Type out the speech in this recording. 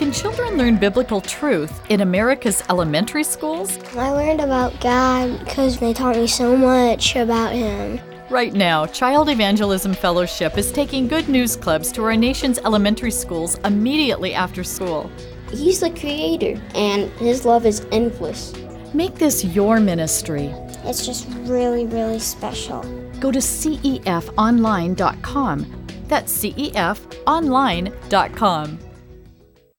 Can children learn biblical truth in America's elementary schools? I learned about God because they taught me so much about Him. Right now, Child Evangelism Fellowship is taking Good News Clubs to our nation's elementary schools immediately after school. He's the creator, and His love is endless. Make this your ministry. It's just really, really special. Go to cefonline.com. That's cefonline.com.